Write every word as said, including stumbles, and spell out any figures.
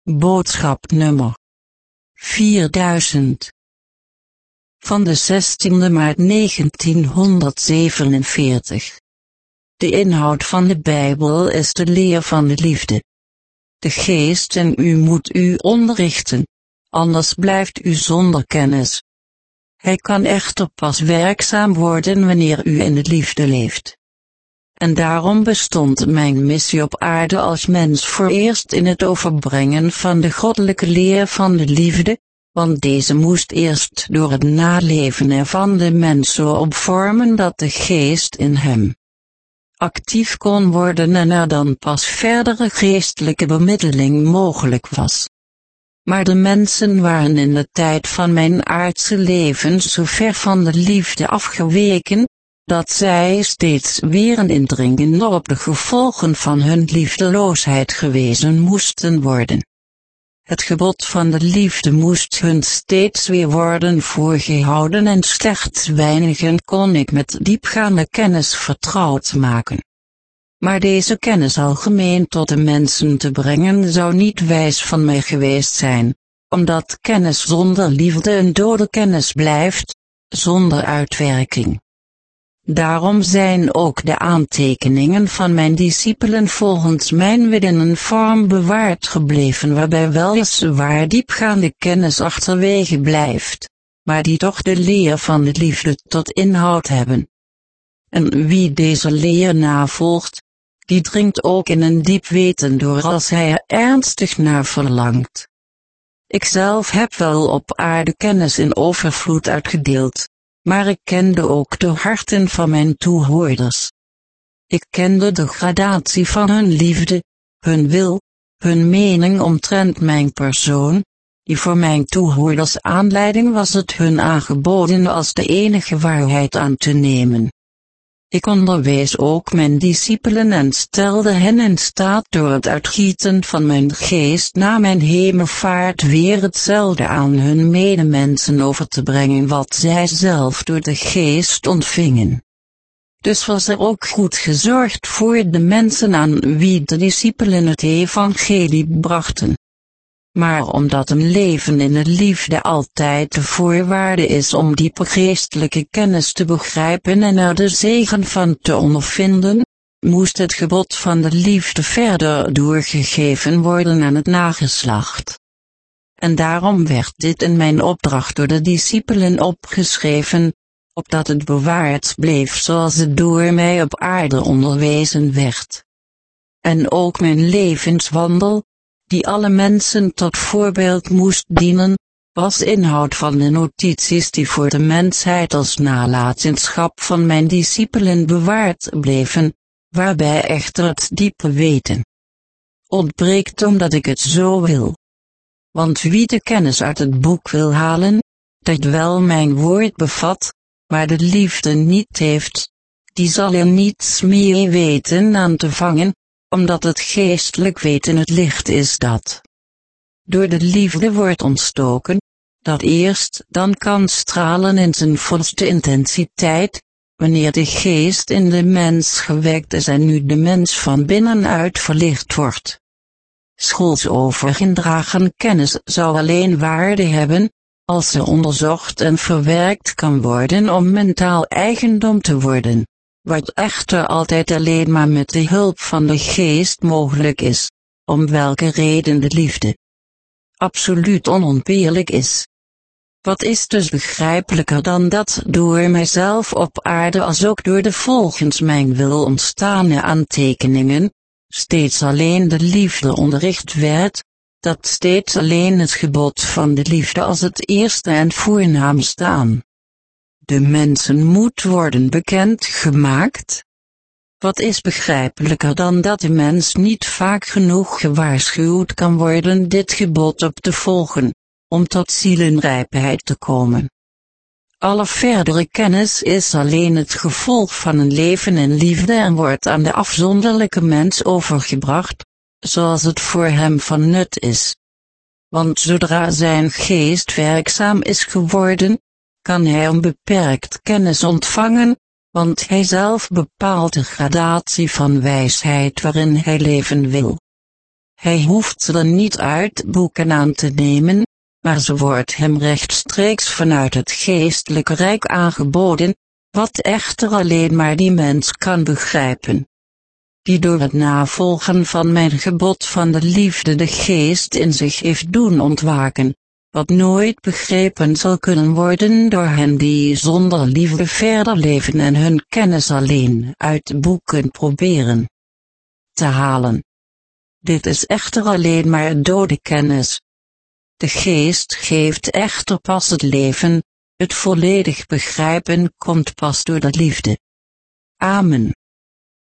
Boodschap nummer vierduizend van de zestiende maart negentienhonderdzevenenveertig. De inhoud van de Bijbel is de leer van de liefde. De Geest in u moet u onderrichten, anders blijft u zonder kennis. Hij kan echter pas werkzaam worden wanneer u in de liefde leeft. En daarom bestond mijn missie op aarde als mens vooreerst in het overbrengen van de goddelijke leer van de liefde, want deze moest eerst door het naleven ervan de mens zo opvormen dat de Geest in hem actief kon worden en er dan pas verdere geestelijke bemiddeling mogelijk was. Maar de mensen waren in de tijd van mijn aardse leven zo ver van de liefde afgeweken, dat zij steeds weer en indringender op de gevolgen van hun liefdeloosheid gewezen moesten worden. Het gebod van de liefde moest hun steeds weer worden voorgehouden en slechts weinigen kon ik met diepgaande kennis vertrouwd maken. Maar deze kennis algemeen tot de mensen te brengen zou niet wijs van mij geweest zijn, omdat kennis zonder liefde een dode kennis blijft, zonder uitwerking. Daarom zijn ook de aantekeningen van mijn discipelen volgens mijn wil in een vorm bewaard gebleven waarbij weliswaar diepgaande kennis achterwege blijft, maar die toch de leer van de liefde tot inhoud hebben. En wie deze leer navolgt, die dringt ook in een diep weten door als hij er ernstig naar verlangt. Ikzelf heb wel op aarde kennis in overvloed uitgedeeld, maar ik kende ook de harten van mijn toehoorders. Ik kende de gradatie van hun liefde, hun wil, hun mening omtrent mijn persoon, die voor mijn toehoorders aanleiding was het hun aangeboden als de enige waarheid aan te nemen. Ik onderwees ook mijn discipelen en stelde hen in staat door het uitgieten van mijn geest na mijn hemelvaart weer hetzelfde aan hun medemensen over te brengen wat zij zelf door de geest ontvingen. Dus was er ook goed gezorgd voor de mensen aan wie de discipelen het evangelie brachten. Maar omdat een leven in de liefde altijd de voorwaarde is om diepe geestelijke kennis te begrijpen en er de zegen van te ondervinden, moest het gebod van de liefde verder doorgegeven worden aan het nageslacht. En daarom werd dit in mijn opdracht door de discipelen opgeschreven, opdat het bewaard bleef zoals het door mij op aarde onderwezen werd. En ook mijn levenswandel, die alle mensen tot voorbeeld moest dienen, was inhoud van de notities die voor de mensheid als nalatenschap van mijn discipelen bewaard bleven, waarbij echter het diepe weten ontbreekt omdat ik het zo wil. Want wie de kennis uit het boek wil halen, dat wel mijn woord bevat, maar de liefde niet heeft, die zal er niets meer weten aan te vangen, omdat het geestelijk weten het licht is dat door de liefde wordt ontstoken, dat eerst dan kan stralen in zijn volste intensiteit, wanneer de geest in de mens gewekt is en nu de mens van binnenuit verlicht wordt. Schoolsovergedragen kennis zou alleen waarde hebben, als ze onderzocht en verwerkt kan worden om mentaal eigendom te worden, wat echter altijd alleen maar met de hulp van de geest mogelijk is, om welke reden de liefde absoluut onontbeerlijk is. Wat is dus begrijpelijker dan dat door mijzelf op aarde als ook door de volgens mijn wil ontstane aantekeningen, steeds alleen de liefde onderricht werd, dat steeds alleen het gebod van de liefde als het eerste en voornaamste aan de mensen moet worden bekend gemaakt? Wat is begrijpelijker dan dat de mens niet vaak genoeg gewaarschuwd kan worden dit gebod op te volgen, om tot zielenrijpheid te komen? Alle verdere kennis is alleen het gevolg van een leven in liefde en wordt aan de afzonderlijke mens overgebracht, zoals het voor hem van nut is. Want zodra zijn geest werkzaam is geworden, kan hij onbeperkt kennis ontvangen, want hij zelf bepaalt de gradatie van wijsheid waarin hij leven wil. Hij hoeft ze dan niet uit boeken aan te nemen, maar ze wordt hem rechtstreeks vanuit het geestelijke rijk aangeboden, wat echter alleen maar die mens kan begrijpen, die door het navolgen van mijn gebod van de liefde de geest in zich heeft doen ontwaken, wat nooit begrepen zal kunnen worden door hen die zonder liefde verder leven en hun kennis alleen uit boeken proberen te halen. Dit is echter alleen maar dode kennis. De geest geeft echter pas het leven, het volledig begrijpen komt pas door de liefde. Amen.